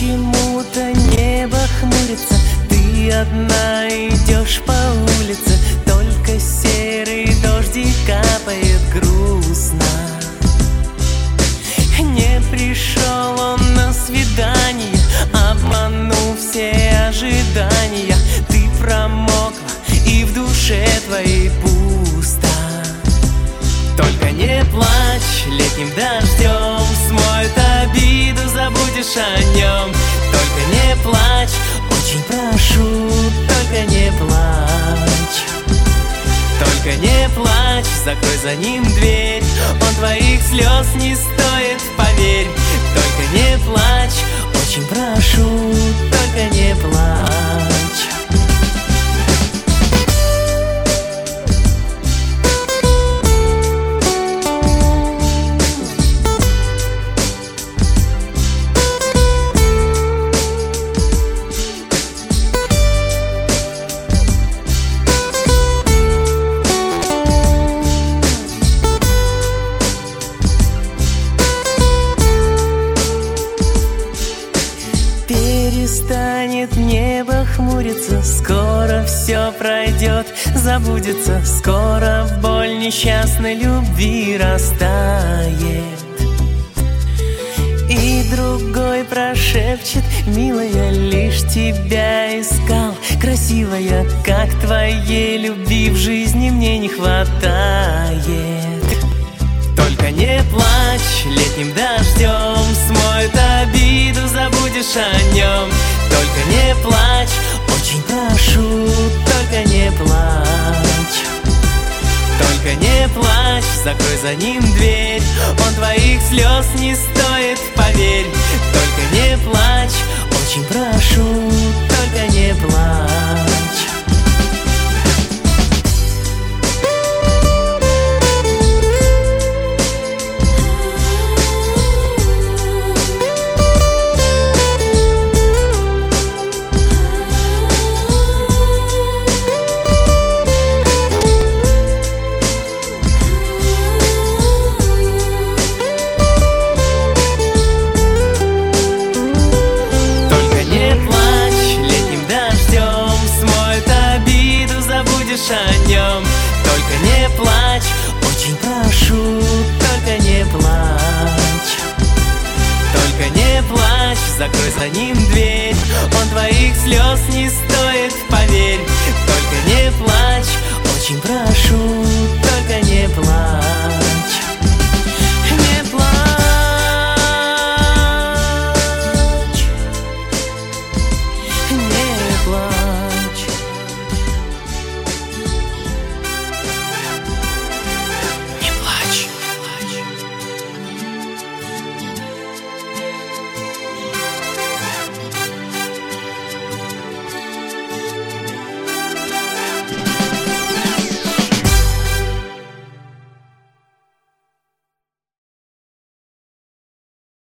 Почему-то небо хмурится, ты одна идешь по улице, только серый дождик капает грустно. Не пришел он на свидание, обманув все ожидания. Ты промокла, и в душе твоей пусто. Только не плачь, летним дождем смоет обиду, забудешь о нем. Только не плачь, очень прошу, только не плачь. Только не плачь, закрой за ним дверь, он твоих слез не стоит, поверь. Только не плачь, очень прошу, только не плачь. Перестанет небо хмуриться, скоро все пройдет, забудется. Скоро боль несчастной любви растает, и другой прошепчет: милая, лишь тебя искал. Красивая, как твоей любви в жизни мне не хватает. Только не плачь, летним дождем смоет обиду, забудешь о нем. Только не плачь, очень прошу, только не плачь. Только не плачь, закрой за ним дверь, он твоих слез не стоит, поверь. Только не плачь, очень прошу, только не плачь. О нем. Только не плачь, очень прошу, только не плачь. Только не плачь, закрой за ним дверь, он твоих слез не стоит, поверь. Только не плачь, очень прошу, только не плачь.